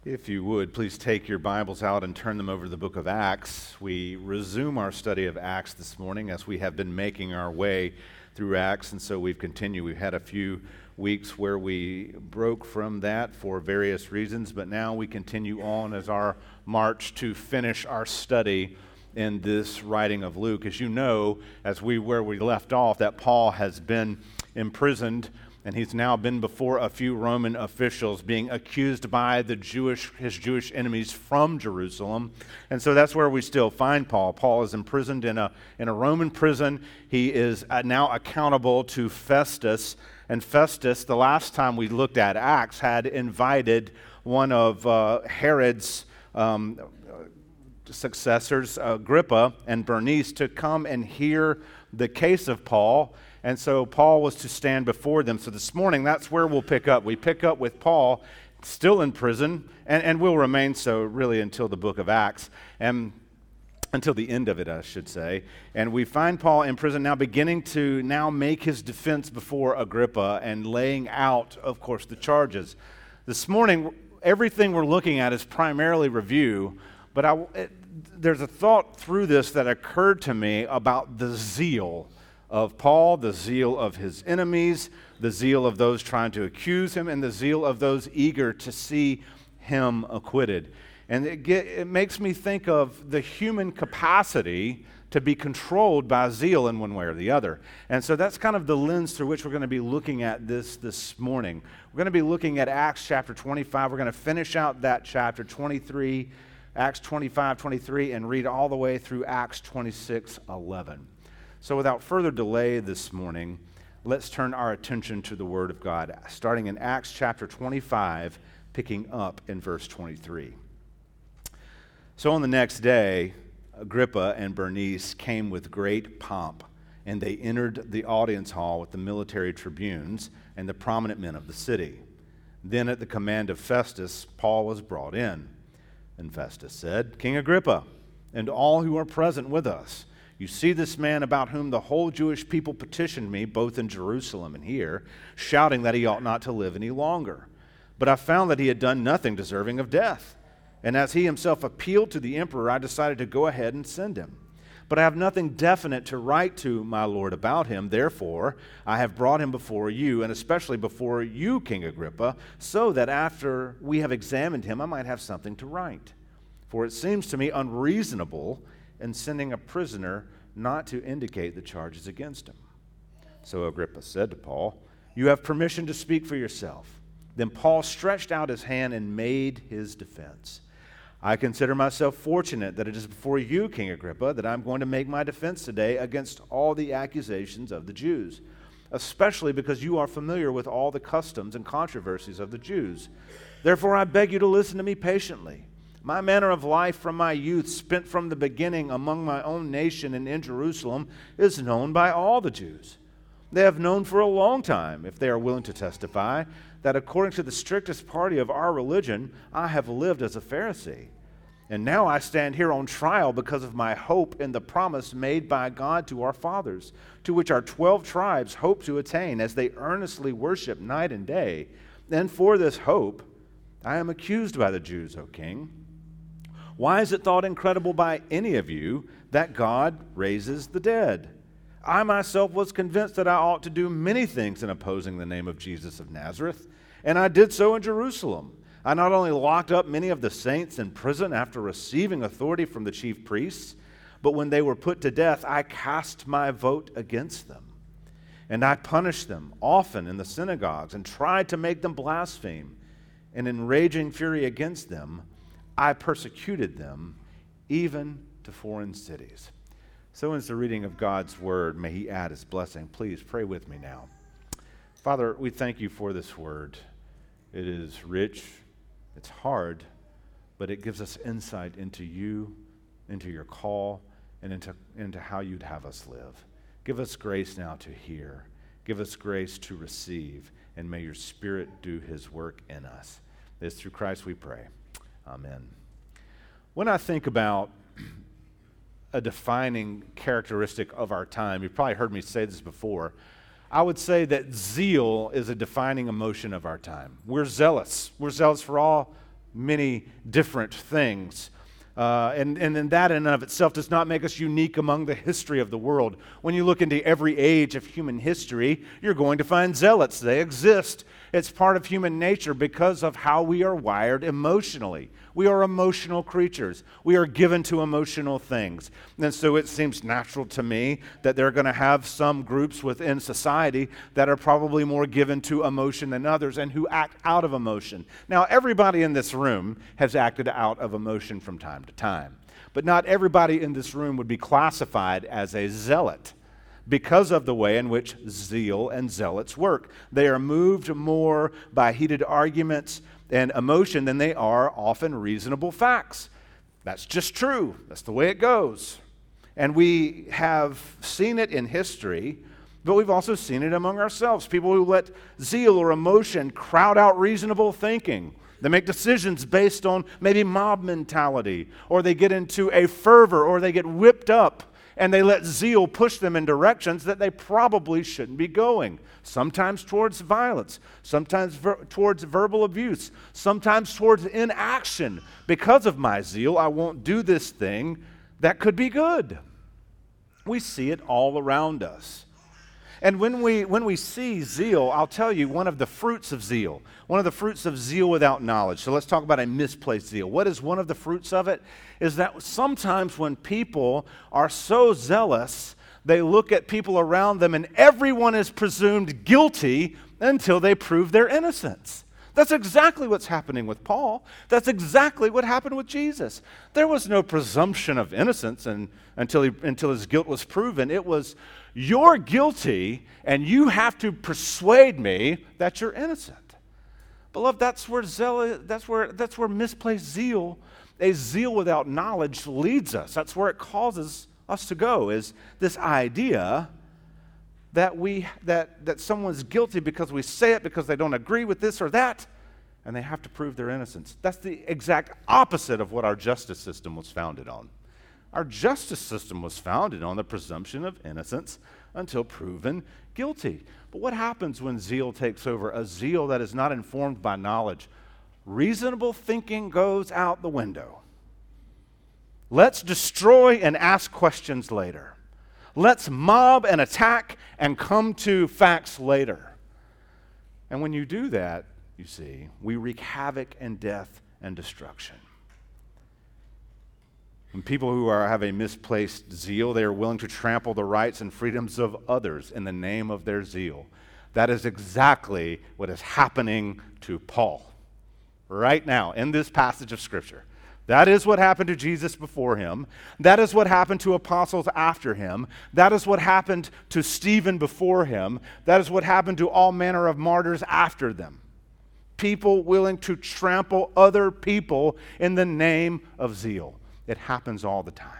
If you would, please take your Bibles out and turn them over to the book of Acts. We resume our study of Acts this morning as we have been making our way through Acts, and so we've continued. We've had a few weeks where we broke from that for various reasons, but now we continue on as our march to finish our study in this writing of Luke. As you know, where we left off, that Paul has been imprisoned, and he's now been before a few Roman officials being accused by his Jewish enemies from Jerusalem. And so that's where we still find Paul. Paul is imprisoned in a Roman prison. He is now accountable to Festus. And Festus, the last time we looked at Acts, had invited one of Herod's successors, Agrippa and Bernice, to come and hear the case of Paul. And so Paul was to stand before them. So this morning, that's where we'll pick up. We pick up with Paul still in prison, and will remain so really until the book of Acts, and until the end of it, I should say. And we find Paul in prison now, beginning to now make his defense before Agrippa and laying out, of course, the charges. This morning, everything we're looking at is primarily review, but there's a thought through this that occurred to me about the zeal of Paul, the zeal of his enemies, the zeal of those trying to accuse him, and the zeal of those eager to see him acquitted. And it makes me think of the human capacity to be controlled by zeal in one way or the other. And so that's kind of the lens through which we're going to be looking at this morning. We're going to be looking at Acts chapter 25. We're going to finish out that chapter 23, Acts 25, 23, and read all the way through Acts 26, 11. So without further delay this morning, let's turn our attention to the Word of God, starting in Acts chapter 25, picking up in verse 23. So on the next day, Agrippa and Bernice came with great pomp, and they entered the audience hall with the military tribunes and the prominent men of the city. Then at the command of Festus, Paul was brought in. And Festus said, "King Agrippa, and all who are present with us, you see this man about whom the whole Jewish people petitioned me, both in Jerusalem and here, shouting that he ought not to live any longer. But I found that he had done nothing deserving of death. And as he himself appealed to the emperor, I decided to go ahead and send him. But I have nothing definite to write to my lord about him. Therefore, I have brought him before you, and especially before you, King Agrippa, so that after we have examined him, I might have something to write. For it seems to me unreasonable in sending a prisoner not to indicate the charges against him." So Agrippa said to Paul, "You have permission to speak for yourself." Then Paul stretched out his hand and made his defense. "I consider myself fortunate that it is before you, King Agrippa, that I'm going to make my defense today against all the accusations of the Jews, especially because you are familiar with all the customs and controversies of the Jews. Therefore, I beg you to listen to me patiently. My manner of life from my youth, spent from the beginning among my own nation and in Jerusalem, is known by all the Jews. They have known for a long time, if they are willing to testify, that according to the strictest party of our religion, I have lived as a Pharisee. And now I stand here on trial because of my hope in the promise made by God to our fathers, to which our 12 tribes hope to attain as they earnestly worship night and day. And for this hope, I am accused by the Jews, O king. Why is it thought incredible by any of you that God raises the dead? I myself was convinced that I ought to do many things in opposing the name of Jesus of Nazareth, and I did so in Jerusalem. I not only locked up many of the saints in prison after receiving authority from the chief priests, but when they were put to death, I cast my vote against them. And I punished them often in the synagogues and tried to make them blaspheme. And in raging fury against them, I persecuted them, even to foreign cities." So ends the reading of God's word. May he add his blessing. Please pray with me now. Father, we thank you for this word. It is rich, it's hard, but it gives us insight into you, into your call, and into how you'd have us live. Give us grace now to hear. Give us grace to receive, and may your Spirit do his work in us. This through Christ we pray. Amen. When I think about a defining characteristic of our time, you've probably heard me say this before, I would say that zeal is a defining emotion of our time. We're zealous. We're zealous for all many different things. And that in and of itself does not make us unique among the history of the world. When you look into every age of human history, you're going to find zealots. They exist. It's part of human nature because of how we are wired emotionally. We are emotional creatures. We are given to emotional things. And so it seems natural to me that there are going to have some groups within society that are probably more given to emotion than others and who act out of emotion. Now, everybody in this room has acted out of emotion from time to time. But not everybody in this room would be classified as a zealot, because of the way in which zeal and zealots work. They are moved more by heated arguments and emotion than they are often reasonable facts. That's just true. That's the way it goes. And we have seen it in history, but we've also seen it among ourselves. People who let zeal or emotion crowd out reasonable thinking. They make decisions based on maybe mob mentality, or they get into a fervor, or they get whipped up, and they let zeal push them in directions that they probably shouldn't be going. Sometimes towards violence, sometimes towards verbal abuse, sometimes towards inaction. Because of my zeal, I won't do this thing that could be good. We see it all around us. And when we see zeal, I'll tell you one of the fruits of zeal without knowledge. So let's talk about a misplaced zeal. What is one of the fruits of it? Is that sometimes when people are so zealous, they look at people around them and everyone is presumed guilty until they prove their innocence. That's exactly what's happening with Paul. That's exactly what happened with Jesus. There was no presumption of innocence until his guilt was proven. It was, you're guilty, and you have to persuade me that you're innocent. Beloved, that's where misplaced zeal, a zeal without knowledge, leads us. That's where it causes us to go, is this idea that someone's guilty because we say it, because they don't agree with this or that, and they have to prove their innocence. That's the exact opposite of what our justice system was founded on. Our justice system was founded on the presumption of innocence until proven guilty. But what happens when zeal takes over? A zeal that is not informed by knowledge. Reasonable thinking goes out the window. Let's destroy and ask questions later. Let's mob and attack and come to facts later. And when you do that, you see, we wreak havoc and death and destruction. When people who have a misplaced zeal, they are willing to trample the rights and freedoms of others in the name of their zeal. That is exactly what is happening to Paul right now in this passage of Scripture. That is what happened to Jesus before him. That is what happened to apostles after him. That is what happened to Stephen before him. That is what happened to all manner of martyrs after them. People willing to trample other people in the name of zeal. It happens all the time.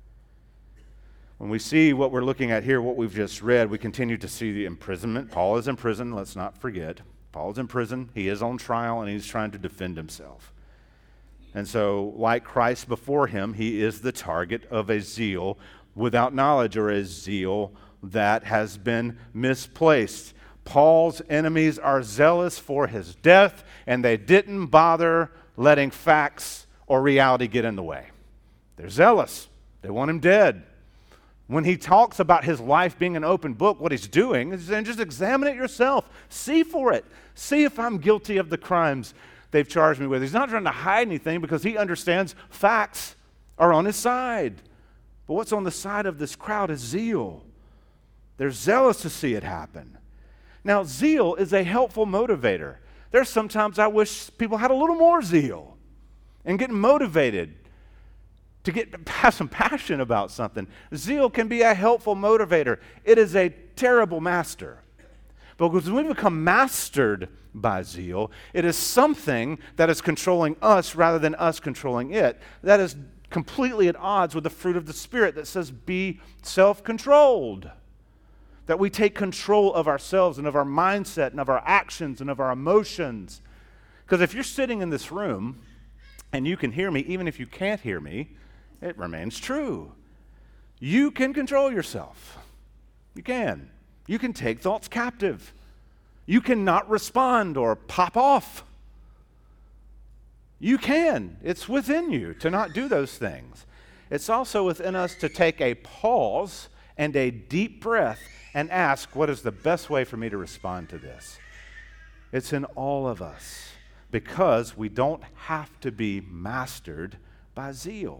When we see what we're looking at here, what we've just read, we continue to see the imprisonment. Paul is in prison, let's not forget. Paul is in prison, he is on trial, and he's trying to defend himself. And so, like Christ before him, he is the target of a zeal without knowledge, or a zeal that has been misplaced. Paul's enemies are zealous for his death, and they didn't bother letting facts or reality get in the way. They're zealous. They want him dead. When he talks about his life being an open book, what he's doing is saying, just examine it yourself. See for it. See if I'm guilty of the crimes they've charged me with. He's not trying to hide anything because he understands facts are on his side. But what's on the side of this crowd is zeal. They're zealous to see it happen. Now, zeal is a helpful motivator. There's sometimes I wish people had a little more zeal and get motivated to have some passion about something. Zeal can be a helpful motivator. It is a terrible master. Because when we become mastered by zeal, it is something that is controlling us rather than us controlling it. That is completely at odds with the fruit of the Spirit that says, be self-controlled. That we take control of ourselves and of our mindset and of our actions and of our emotions. Because if you're sitting in this room and you can hear me, even if you can't hear me, it remains true. You can control yourself. You can. You can take thoughts captive. You cannot respond or pop off. You can. It's within you to not do those things. It's also within us to take a pause and a deep breath and ask, what is the best way for me to respond to this? It's in all of us because we don't have to be mastered by zeal.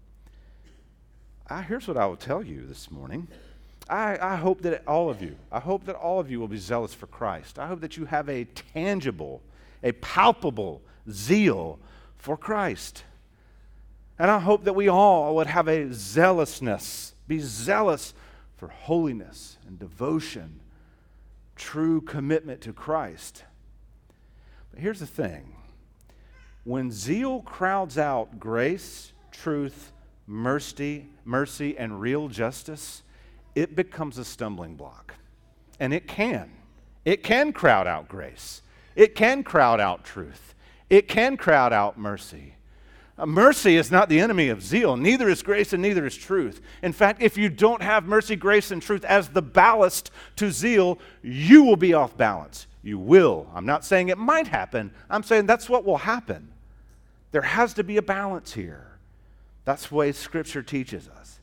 Here's what I will tell you this morning. I hope that all of you will be zealous for Christ. I hope that you have a tangible, a palpable zeal for Christ. And I hope that we all would have a zealousness, be zealous for holiness and devotion, true commitment to Christ. But here's the thing. When zeal crowds out grace, truth, mercy, and real justice, it becomes a stumbling block. And it can. It can crowd out grace. It can crowd out truth. It can crowd out mercy. Mercy is not the enemy of zeal. Neither is grace and neither is truth. In fact, if you don't have mercy, grace, and truth as the ballast to zeal, you will be off balance. You will. I'm not saying it might happen. I'm saying that's what will happen. There has to be a balance here. That's the way Scripture teaches us.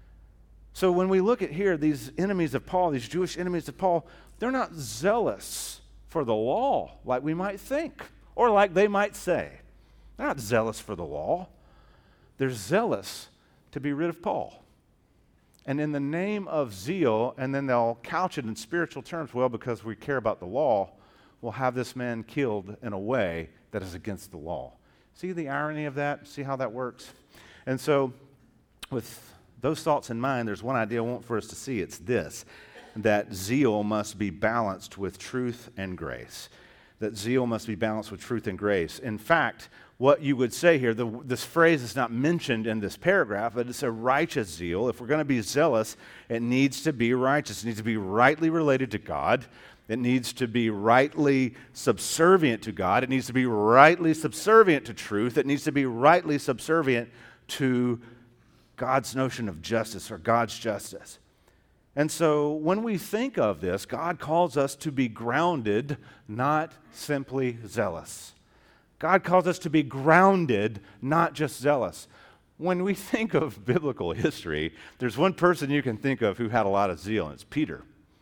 So when we look at here, these enemies of Paul, these Jewish enemies of Paul, they're not zealous for the law like we might think or like they might say. They're not zealous for the law. They're zealous to be rid of Paul. And in the name of zeal, and then they'll couch it in spiritual terms, well, because we care about the law, we'll have this man killed in a way that is against the law. See the irony of that? See how that works? And so with those thoughts in mind, there's one idea I want for us to see. It's this, that zeal must be balanced with truth and grace. That zeal must be balanced with truth and grace. In fact, what you would say here, this phrase is not mentioned in this paragraph, but it's a righteous zeal. If we're going to be zealous, it needs to be righteous. It needs to be rightly related to God. It needs to be rightly subservient to God. It needs to be rightly subservient to truth. It needs to be rightly subservient to God's notion of justice or God's justice. And so when we think of this, God calls us to be grounded, not simply zealous. God calls us to be grounded, not just zealous. When we think of biblical history, there's one person you can think of who had a lot of zeal, and it's Peter.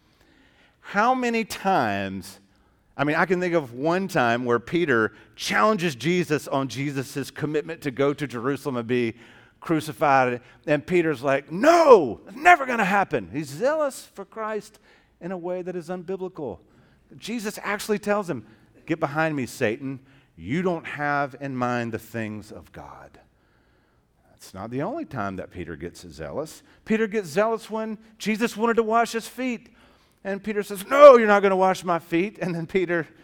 How many times, I can think of one time where Peter challenges Jesus on Jesus' commitment to go to Jerusalem and be crucified, and Peter's like, no, it's never going to happen. He's zealous for Christ in a way that is unbiblical. Jesus actually tells him, get behind me, Satan. You don't have in mind the things of God. That's not the only time that Peter gets zealous. Peter gets zealous when Jesus wanted to wash his feet. And Peter says, no, you're not going to wash my feet. And then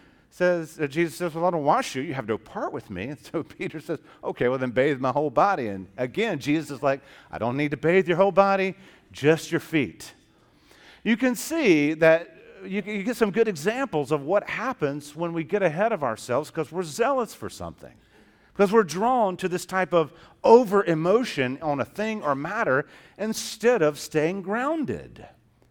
Jesus says, well, I don't wash you. You have no part with me. And so Peter says, okay, well, then bathe my whole body. And again, Jesus is like, I don't need to bathe your whole body, just your feet. You can see that you get some good examples of what happens when we get ahead of ourselves because we're zealous for something. Because we're drawn to this type of over-emotion on a thing or matter instead of staying grounded.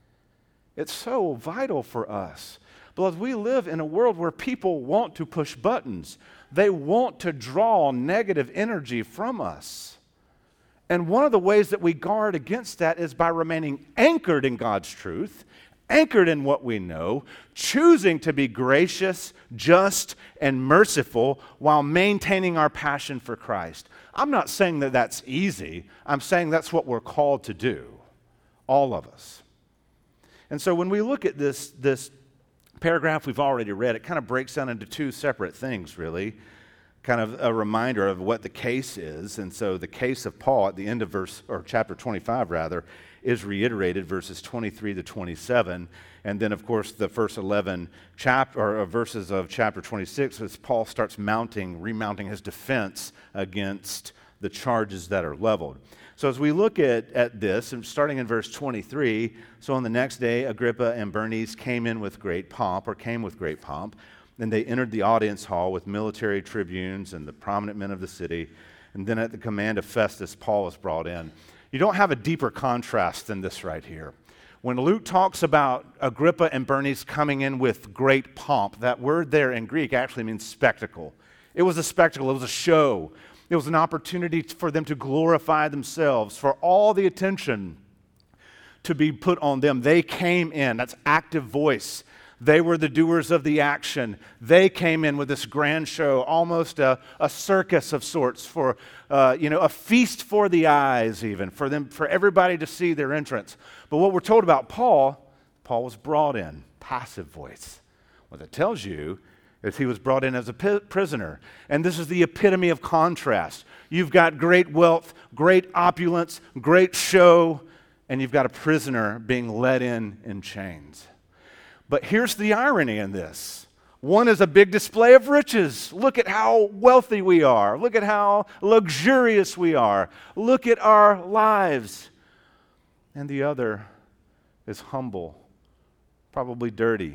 It's so vital for us. Because we live in a world where people want to push buttons. They want to draw negative energy from us. And one of the ways that we guard against that is by remaining anchored in God's truth, anchored in what we know, choosing to be gracious, just, and merciful while maintaining our passion for Christ. I'm not saying that that's easy. I'm saying that's what we're called to do, all of us. And so when we look at this paragraph we've already read, it kind of breaks down into two separate things, really. Kind of a reminder of what the case is. And so the case of Paul at the end of chapter 25, is reiterated, verses 23 to 27. And then, of course, the first 11 verses of chapter 26, as Paul starts remounting his defense against the charges that are leveled. So as we look at this, and starting in verse 23, so on the next day, Agrippa and Bernice came with great pomp, and they entered the audience hall with military tribunes and the prominent men of the city. And then at the command of Festus, Paul was brought in. You don't have a deeper contrast than this right here. When Luke talks about Agrippa and Bernice coming in with great pomp, that word there in Greek actually means spectacle. It was a spectacle. It was a show. It was an opportunity for them to glorify themselves, for all the attention to be put on them. They came in. That's active voice. They were the doers of the action. They came in with this grand show, almost a circus of sorts, for a feast for the eyes, even for everybody to see their entrance. But what we're told about Paul was brought in, passive voice. What it tells you is he was brought in as a prisoner, and this is the epitome of contrast. You've got great wealth, great opulence, great show, and you've got a prisoner being led in chains. But here's the irony in this. One is a big display of riches. Look at how wealthy we are. Look at how luxurious we are. Look at our lives. And the other is humble, probably dirty,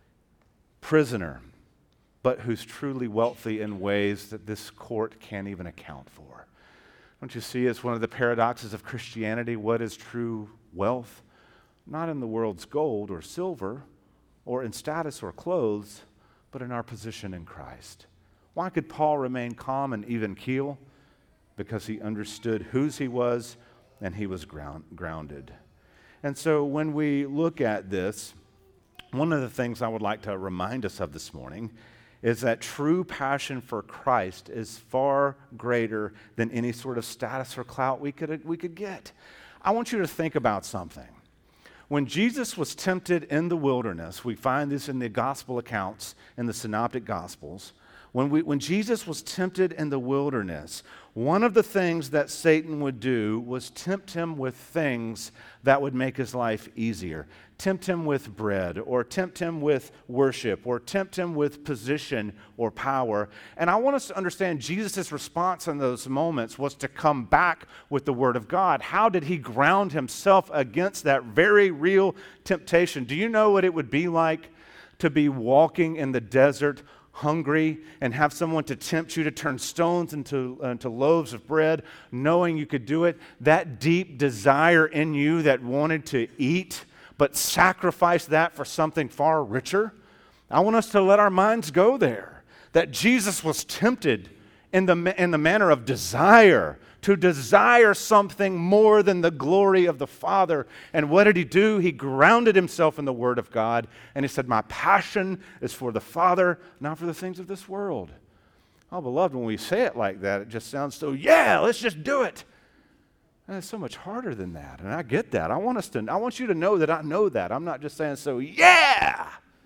prisoner, but who's truly wealthy in ways that this court can't even account for. Don't you see it's one of the paradoxes of Christianity? What is true wealth? Not in the world's gold or silver, or in status or clothes, but in our position in Christ. Why could Paul remain calm and even keel? Because he understood whose he was, and he was grounded. And so when we look at this, one of the things I would like to remind us of this morning is that true passion for Christ is far greater than any sort of status or clout we could get. I want you to think about something. When Jesus was tempted in the wilderness, we find this in the gospel accounts in the synoptic gospels. When Jesus was tempted in the wilderness, one of the things that Satan would do was tempt him with things that would make his life easier. Tempt him with bread, or tempt him with worship, or tempt him with position or power. And I want us to understand Jesus' response in those moments was to come back with the Word of God. How did he ground himself against that very real temptation? Do you know what it would be like to be walking in the desert hungry and have someone to tempt you to turn stones into loaves of bread, knowing you could do it? That deep desire in you that wanted to eat, but sacrifice that for something far richer. I want us to let our minds go there, that Jesus was tempted in the manner of desire, to desire something more than the glory of the Father. And what did he do? He grounded himself in the Word of God, and he said, my passion is for the Father, not for the things of this world. Oh, beloved, when we say it like that, it just sounds so, yeah, let's just do it. And it's so much harder than that, and I get that. I want you to know that I know that. I'm not just saying, so yeah.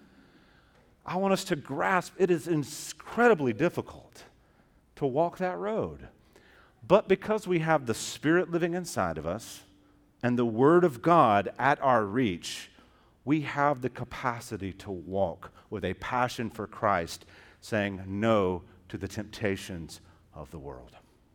I want us to grasp it is incredibly difficult to walk that road. But because we have the Spirit living inside of us and the Word of God at our reach, we have the capacity to walk with a passion for Christ, saying no to the temptations of the world.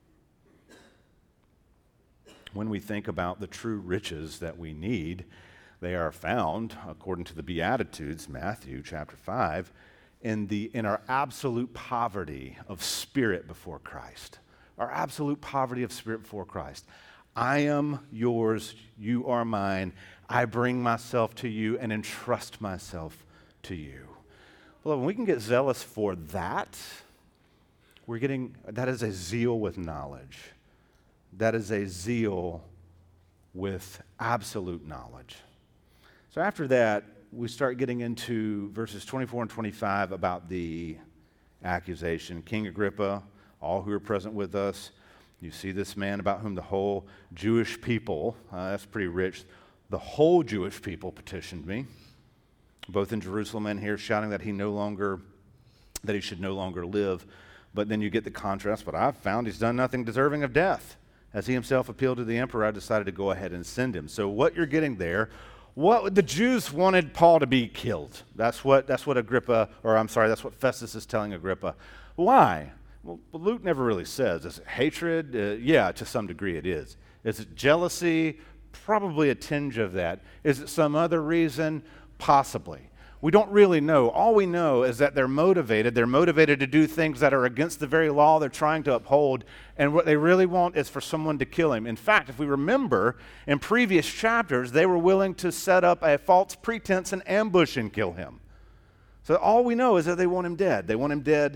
When we think about the true riches that we need, they are found, according to the Beatitudes, Matthew chapter 5, in our absolute poverty of spirit before Christ. Our absolute poverty of spirit before Christ. I am yours, you are mine. I bring myself to you and entrust myself to you. Well, when we can get zealous for that, that is a zeal with knowledge. That is a zeal with absolute knowledge. So after that, we start getting into verses 24 and 25 about the accusation. King Agrippa, all who are present with us, you see this man about whom the whole Jewish people, that's pretty rich, the whole Jewish people petitioned me, both in Jerusalem and here, shouting that he should no longer live. But then you get the contrast, but I've found he's done nothing deserving of death. As he himself appealed to the emperor, I decided to go ahead and send him. So what you're getting there, what the Jews wanted Paul to be killed. That's what Festus is telling Agrippa. Why? Well, Luke never really says. Is it hatred? Yeah, to some degree it is. Is it jealousy? Probably a tinge of that. Is it some other reason? Possibly. We don't really know. All we know is that they're motivated. They're motivated to do things that are against the very law they're trying to uphold, and what they really want is for someone to kill him. In fact, if we remember, in previous chapters, they were willing to set up a false pretense and ambush and kill him. So all we know is that they want him dead. They want him dead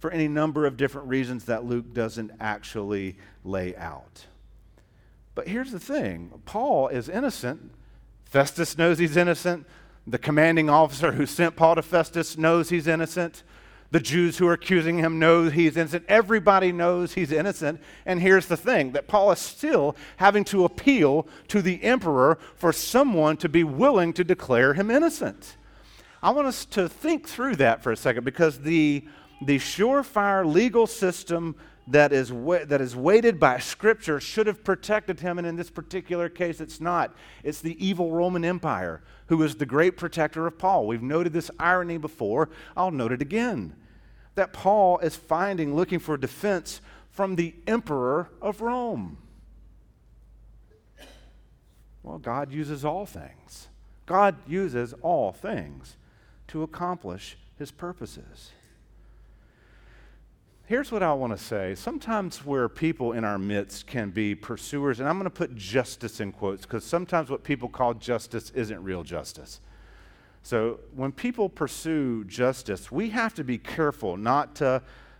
for any number of different reasons that Luke doesn't actually lay out. But here's the thing. Paul is innocent. Festus knows he's innocent. The commanding officer who sent Paul to Festus knows he's innocent. The Jews who are accusing him know he's innocent. Everybody knows he's innocent. And here's the thing, that Paul is still having to appeal to the emperor for someone to be willing to declare him innocent. I want us to think through that for a second, because the surefire legal system that is weighted by Scripture should have protected him, and in this particular case it's not. It's the evil Roman Empire who is the great protector of Paul. We've noted this irony before. I'll note it again, that Paul is looking for defense from the emperor of Rome. Well, God uses all things. God uses all things to accomplish his purposes. Here's what I want to say. Sometimes where people in our midst can be pursuers, and I'm going to put justice in quotes, because sometimes what people call justice isn't real justice. So when people pursue justice, we have to be careful not to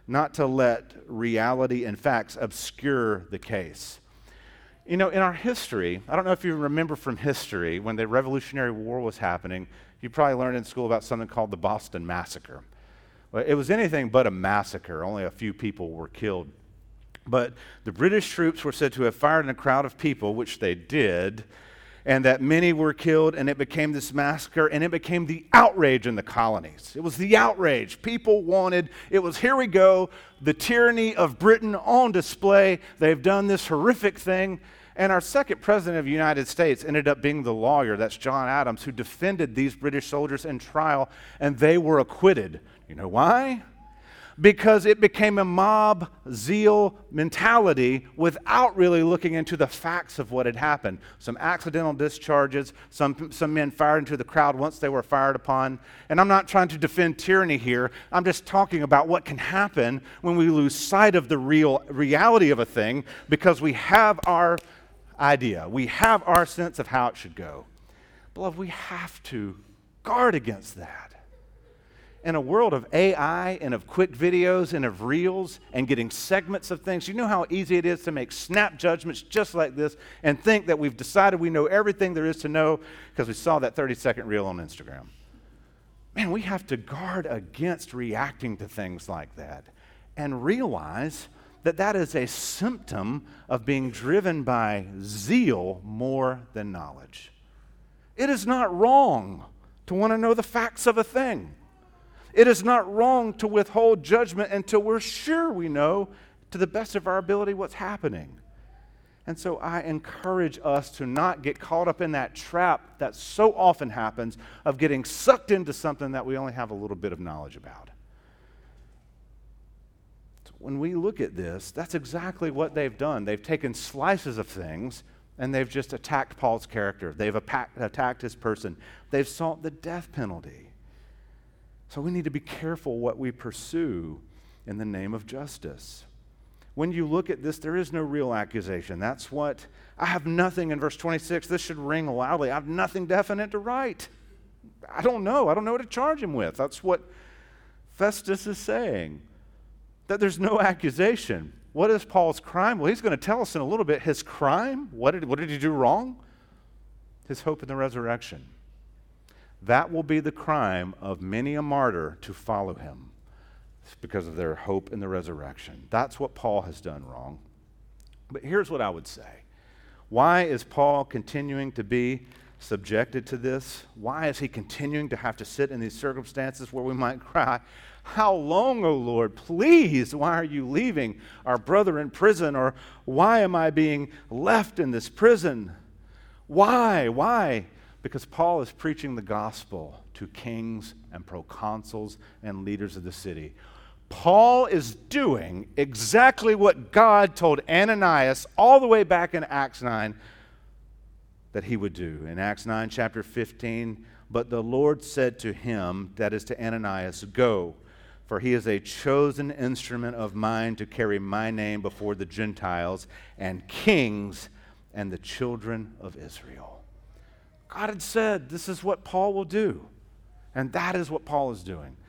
let reality and facts obscure the case. You know, in our history, I don't know if you remember from history, when the Revolutionary War was happening, you probably learned in school about something called the Boston Massacre. Well, it was anything but a massacre. Only a few people were killed. But the British troops were said to have fired in a crowd of people, which they did, and that many were killed, and it became this massacre, and it became the outrage in the colonies. It was the outrage. People wanted, it was, here we go, the tyranny of Britain on display. They've done this horrific thing. And our second president of the United States ended up being the lawyer, that's John Adams, who defended these British soldiers in trial, and they were acquitted. You know why? Because it became a mob zeal mentality without really looking into the facts of what had happened. Some accidental discharges, some men fired into the crowd once they were fired upon. And I'm not trying to defend tyranny here. I'm just talking about what can happen when we lose sight of the reality of a thing because we have our idea. We have our sense of how it should go. Beloved, we have to guard against that. In a world of AI and of quick videos and of reels and getting segments of things, you know how easy it is to make snap judgments just like this and think that we've decided we know everything there is to know because we saw that 30-second reel on Instagram. Man, we have to guard against reacting to things like that and realize that that is a symptom of being driven by zeal more than knowledge. It is not wrong to want to know the facts of a thing. It is not wrong to withhold judgment until we're sure we know to the best of our ability what's happening. And so I encourage us to not get caught up in that trap that so often happens of getting sucked into something that we only have a little bit of knowledge about. So when we look at this, that's exactly what they've done. They've taken slices of things and they've just attacked Paul's character. They've attacked his person. They've sought the death penalty. So we need to be careful what we pursue in the name of justice. When you look at this, there is no real accusation. That's what, I have nothing in verse 26. This should ring loudly. I have nothing definite to write. I don't know what to charge him with. That's what Festus is saying, that there's no accusation. What is Paul's crime? Well, he's going to tell us in a little bit. His crime, what did he do wrong? His hope in the resurrection. That will be the crime of many a martyr to follow him. It's because of their hope in the resurrection. That's what Paul has done wrong. But here's what I would say. Why is Paul continuing to be subjected to this? Why is he continuing to have to sit in these circumstances where we might cry, "How long, O Lord? Please, why are you leaving our brother in prison?" Or, "Why am I being left in this prison?" Why? Because Paul is preaching the gospel to kings and proconsuls and leaders of the city. Paul is doing exactly what God told Ananias all the way back in Acts 9 that he would do. In Acts 9, chapter 15, "But the Lord said to him," that is to Ananias, "Go, for he is a chosen instrument of mine to carry my name before the Gentiles and kings and the children of Israel." God had said, this is what Paul will do. And that is what Paul is doing.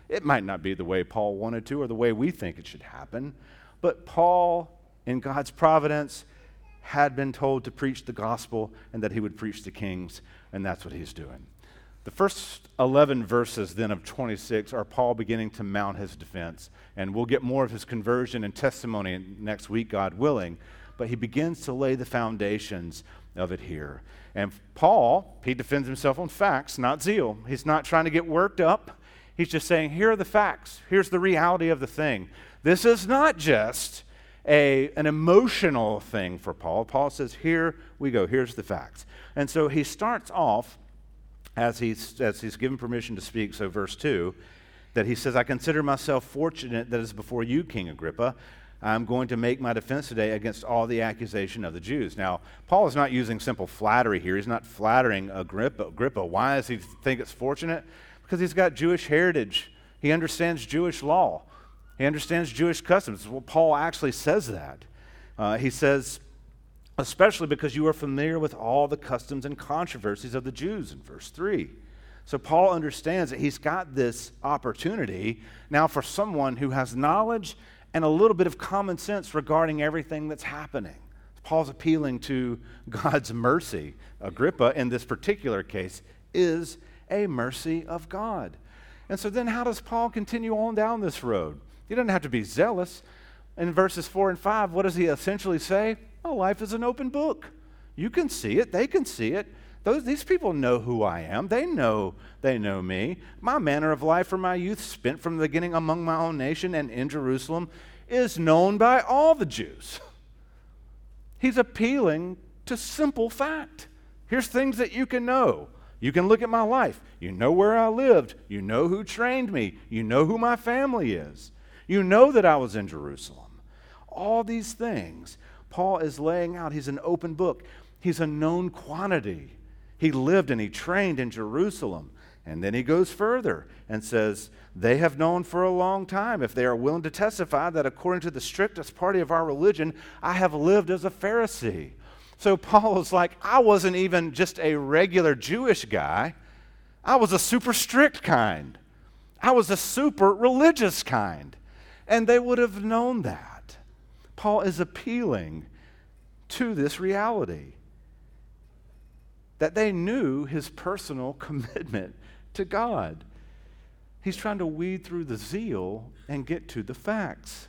It might not be the way Paul wanted to or the way we think it should happen, but Paul, in God's providence, had been told to preach the gospel and that he would preach to kings, and that's what he's doing. The first 11 verses then of 26 are Paul beginning to mount his defense, and we'll get more of his conversion and testimony next week, God willing, but he begins to lay the foundations of it here. And Paul, he defends himself on facts, not zeal. He's not trying to get worked up. He's just saying, here are the facts. Here's the reality of the thing. This is not just an emotional thing for Paul. Paul says, here we go. Here's the facts. And so he starts off, as he's given permission to speak, so verse 2, that he says, I consider myself fortunate that is before you, King Agrippa. I'm going to make my defense today against all the accusation of the Jews. Now, Paul is not using simple flattery here. He's not flattering Agrippa. Why does he think it's fortunate? Because he's got Jewish heritage. He understands Jewish law. He understands Jewish customs. Well, Paul actually says that. He says, especially because you are familiar with all the customs and controversies of the Jews in verse 3. So Paul understands that he's got this opportunity now for someone who has knowledge and a little bit of common sense regarding everything that's happening. Paul's appealing to God's mercy. Agrippa, in this particular case, is a mercy of God. And so then how does Paul continue on down this road? He doesn't have to be zealous. In verses 4 and 5, what does he essentially say? Well, life is an open book. You can see it. They can see it. These people know who I am. They know me. My manner of life from my youth, spent from the beginning among my own nation and in Jerusalem, is known by all the Jews. He's appealing to simple fact. Here's things that you can know. You can look at my life. You know where I lived. You know who trained me. You know who my family is. You know that I was in Jerusalem. All these things Paul is laying out. He's an open book. He's a known quantity. He lived and he trained in Jerusalem. And then he goes further and says, they have known for a long time, if they are willing to testify, that according to the strictest party of our religion, I have lived as a Pharisee. So Paul is like, I wasn't even just a regular Jewish guy. I was a super strict kind. I was a super religious kind. And they would have known that. Paul is appealing to this reality, that they knew his personal commitment to God. He's trying to weed through the zeal and get to the facts.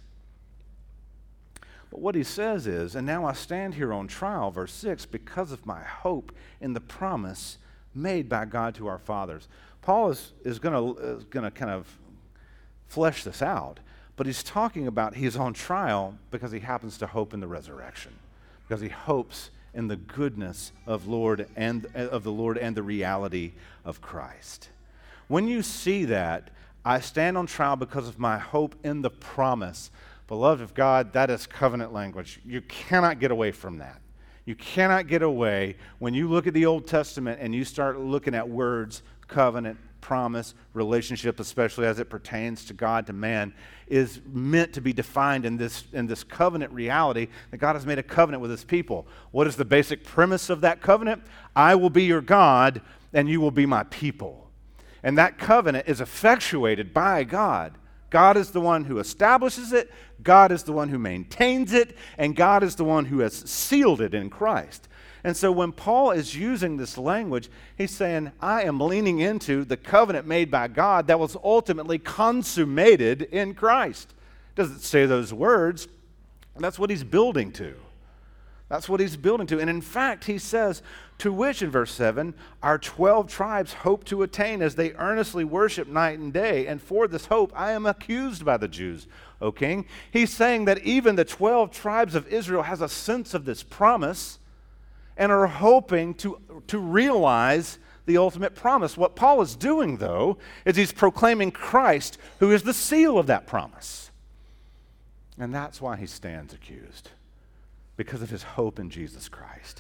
But what he says is, and now I stand here on trial, verse 6, because of my hope in the promise made by God to our fathers. Paul is going to kind of flesh this out, but he's talking about he's on trial because he happens to hope in the resurrection, because he hopes in the goodness of the Lord and the reality of Christ. When you see that, I stand on trial because of my hope in the promise. Beloved of God, that is covenant language. You cannot get away from that. You cannot get away when you look at the Old Testament and you start looking at words, covenant, promise, relationship, especially as it pertains to God, to man, is meant to be defined in this covenant reality that God has made a covenant with his people. What is the basic premise of that covenant? I will be your God and you will be my people. And that covenant is effectuated by God. God is the one who establishes it, God is the one who maintains it, and God is the one who has sealed it in Christ. And so when Paul is using this language, he's saying, I am leaning into the covenant made by God that was ultimately consummated in Christ. Doesn't say those words, that's what he's building to. That's what he's building to. And in fact, he says, to which, in verse 7, our 12 tribes hope to attain as they earnestly worship night and day. And for this hope, I am accused by the Jews, O king. He's saying that even the 12 tribes of Israel has a sense of this promise and are hoping to realize the ultimate promise. What Paul is doing, though, is he's proclaiming Christ, who is the seal of that promise. And that's why he stands accused, because of his hope in Jesus Christ.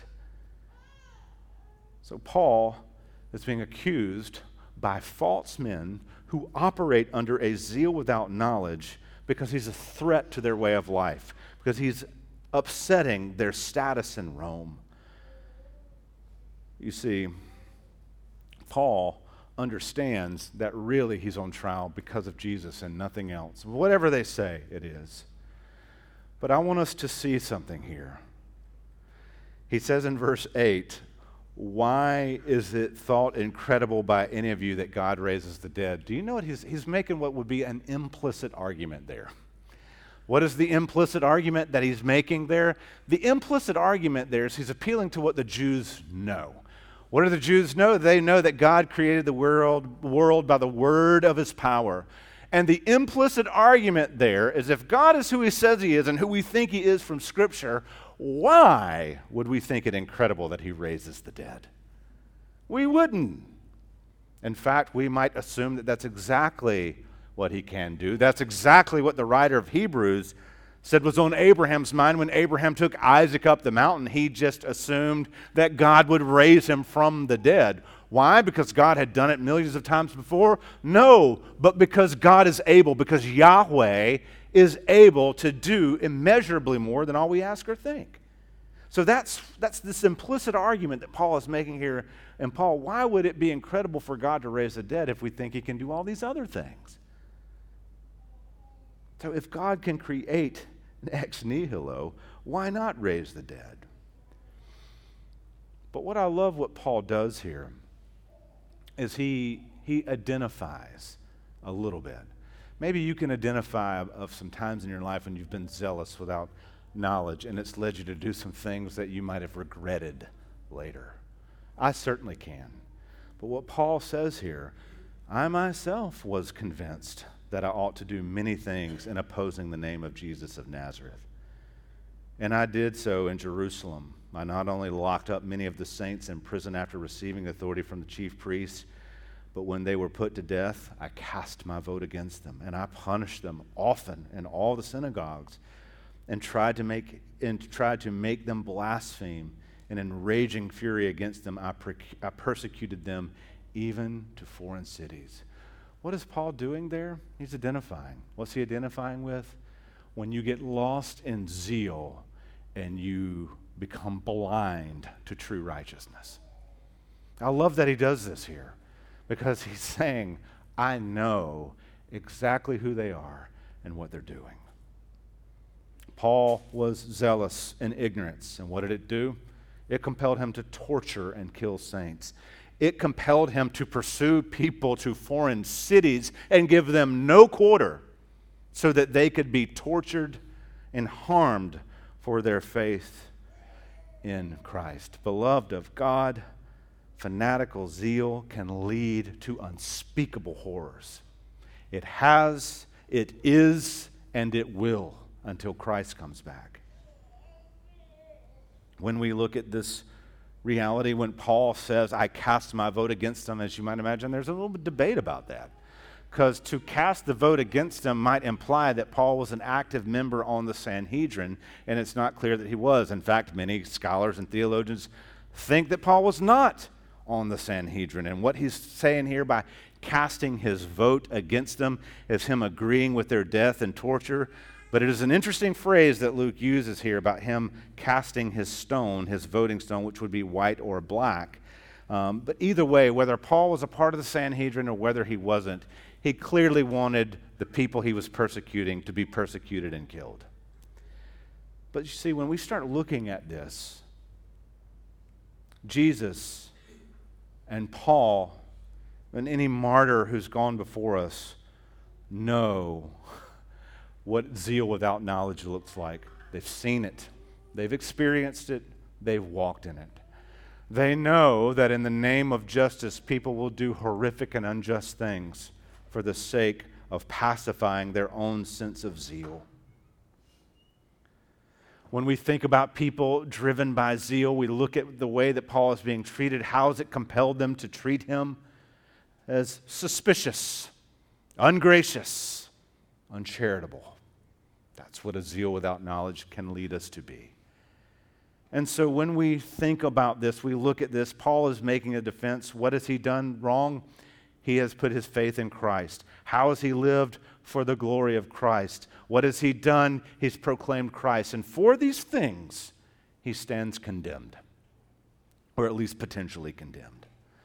So Paul is being accused by false men who operate under a zeal without knowledge because he's a threat to their way of life, because he's upsetting their status in Rome. You see, Paul understands that really he's on trial because of Jesus and nothing else. Whatever they say, it is. But I want us to see something here. He says in verse 8, "Why is it thought incredible by any of you that God raises the dead?" Do you know what he's making? What would be an implicit argument there. What is the implicit argument that he's making there? The implicit argument there is he's appealing to what the Jews know. What do the Jews know? They know that God created the world by the word of his power. And the implicit argument there is if God is who he says he is and who we think he is from Scripture, why would we think it incredible that he raises the dead? We wouldn't. In fact, we might assume that that's exactly what he can do. That's exactly what the writer of Hebrews said was on Abraham's mind when Abraham took Isaac up the mountain. He just assumed that God would raise him from the dead. Why? Because God had done it millions of times before? No, but because God is able, because Yahweh is able to do immeasurably more than all we ask or think. So that's this implicit argument that Paul is making here. And Paul, why would it be incredible for God to raise the dead if we think he can do all these other things? So if God can create an ex nihilo, why not raise the dead? But what I love what Paul does here is he identifies a little bit. Maybe you can identify of some times in your life when you've been zealous without knowledge and it's led you to do some things that you might have regretted later. I certainly can. But what Paul says here, I myself was convinced that I ought to do many things in opposing the name of Jesus of Nazareth. And I did so in Jerusalem. I not only locked up many of the saints in prison after receiving authority from the chief priests, but when they were put to death, I cast my vote against them, and I punished them often in all the synagogues, and tried to make them blaspheme. And in raging fury against them, I persecuted them even to foreign cities. What is Paul doing there? He's identifying. What's he identifying with? When you get lost in zeal and you become blind to true righteousness. I love that he does this here because he's saying, I know exactly who they are and what they're doing. Paul was zealous in ignorance, and what did it do? It compelled him to torture and kill saints. It compelled him to pursue people to foreign cities and give them no quarter so that they could be tortured and harmed for their faith in Christ. Beloved of God, fanatical zeal can lead to unspeakable horrors. It has, it is, and it will until Christ comes back. When we look at this reality, when Paul says, I cast my vote against them, as you might imagine, there's a little bit of debate about that. Because to cast the vote against them might imply that Paul was an active member on the Sanhedrin, and it's not clear that he was. In fact, many scholars and theologians think that Paul was not on the Sanhedrin. And what he's saying here by casting his vote against them is him agreeing with their death and torture. But it is an interesting phrase that Luke uses here about him casting his stone, his voting stone, which would be white or black. But either way, whether Paul was a part of the Sanhedrin or whether he wasn't, he clearly wanted the people he was persecuting to be persecuted and killed. But you see, when we start looking at this, Jesus and Paul and any martyr who's gone before us know what zeal without knowledge looks like. They've seen it. They've experienced it. They've walked in it. They know that in the name of justice, people will do horrific and unjust things for the sake of pacifying their own sense of zeal. When we think about people driven by zeal, we look at the way that Paul is being treated. How has it compelled them to treat him as suspicious, ungracious, uncharitable? That's what a zeal without knowledge can lead us to be. And so when we think about this, we look at this, Paul is making a defense. What has he done wrong? He has put his faith in Christ. How has he lived? For the glory of Christ. What has he done? He's proclaimed Christ. And for these things, he stands condemned, or at least potentially condemned.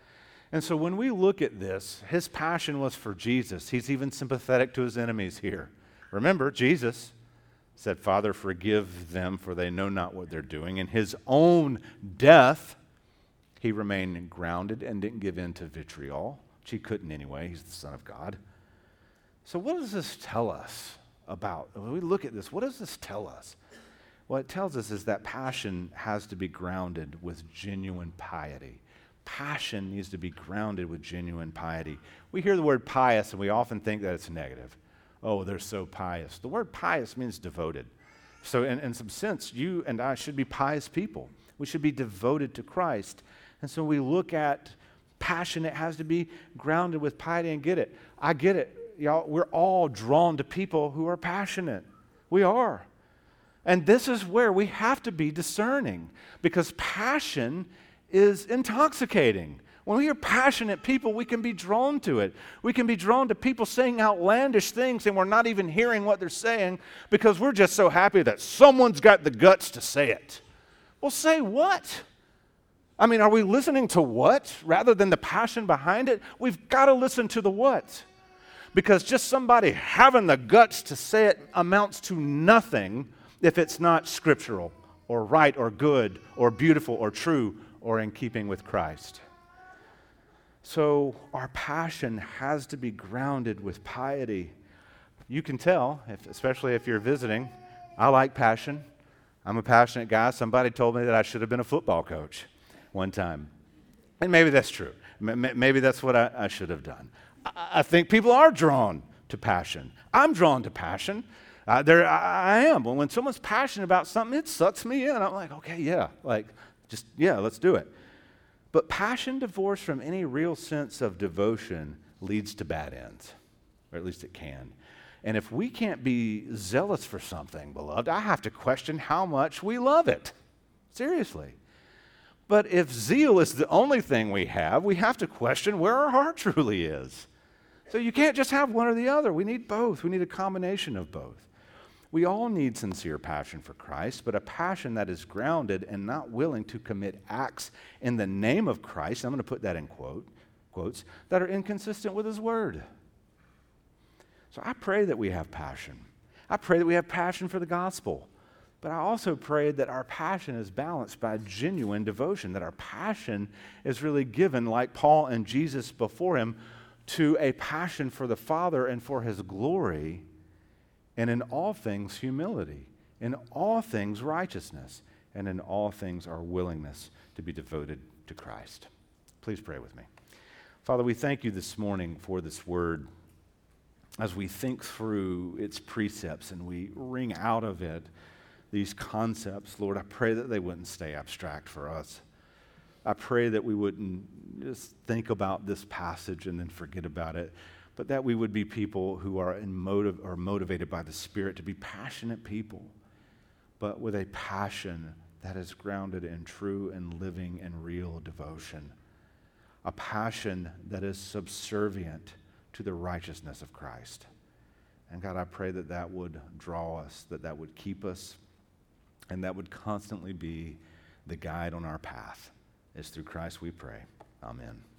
And so when we look at this, his passion was for Jesus. He's even sympathetic to his enemies here. Remember, Jesus said, Father, forgive them, for they know not what they're doing. In his own death, he remained grounded and didn't give in to vitriol, which he couldn't anyway. He's the Son of God. So what does this tell us about? When we look at this, what does this tell us? What it tells us is that passion has to be grounded with genuine piety. Passion needs to be grounded with genuine piety. We hear the word pious and we often think that it's negative. Oh, they're so pious. The word pious means devoted. So in some sense, you and I should be pious people. We should be devoted to Christ. And so we look at passion, it has to be grounded with piety. And get it. I get it. Y'all, we're all drawn to people who are passionate. We are. And this is where we have to be discerning, because passion is intoxicating. When we are passionate people, we can be drawn to it. We can be drawn to people saying outlandish things and we're not even hearing what they're saying because we're just so happy that someone's got the guts to say it. Well, say what? I mean, are we listening to what rather than the passion behind it? We've got to listen to the what. Because just somebody having the guts to say it amounts to nothing if it's not scriptural or right or good or beautiful or true or in keeping with Christ. So our passion has to be grounded with piety. You can tell, especially if you're visiting, I like passion. I'm a passionate guy. Somebody told me that I should have been a football coach one time. And maybe that's true. Maybe that's what I should have done. I think people are drawn to passion. I'm drawn to passion. I am. When someone's passionate about something, it sucks me in. I'm like, okay, yeah, let's do it. But passion divorced from any real sense of devotion leads to bad ends, or at least it can. And if we can't be zealous for something, beloved, I have to question how much we love it. Seriously. But if zeal is the only thing we have to question where our heart truly is. So you can't just have one or the other. We need both. We need a combination of both. We all need sincere passion for Christ, but a passion that is grounded and not willing to commit acts in the name of Christ, I'm going to put that in quotes, that are inconsistent with his word. So I pray that we have passion. I pray that we have passion for the gospel. But I also pray that our passion is balanced by genuine devotion, that our passion is really given, like Paul and Jesus before him, to a passion for the Father and for his glory, and in all things humility, in all things righteousness, and in all things our willingness to be devoted to Christ. Please pray with me. Father, we thank you this morning for this word. As we think through its precepts and we wring out of it these concepts, Lord, I pray that they wouldn't stay abstract for us. I pray that we wouldn't just think about this passage and then forget about it, but that we would be people who are motivated by the Spirit to be passionate people, but with a passion that is grounded in true and living and real devotion. A passion that is subservient to the righteousness of Christ. And God, I pray that that would draw us, that would keep us, and that would constantly be the guide on our path. It's through Christ we pray. Amen.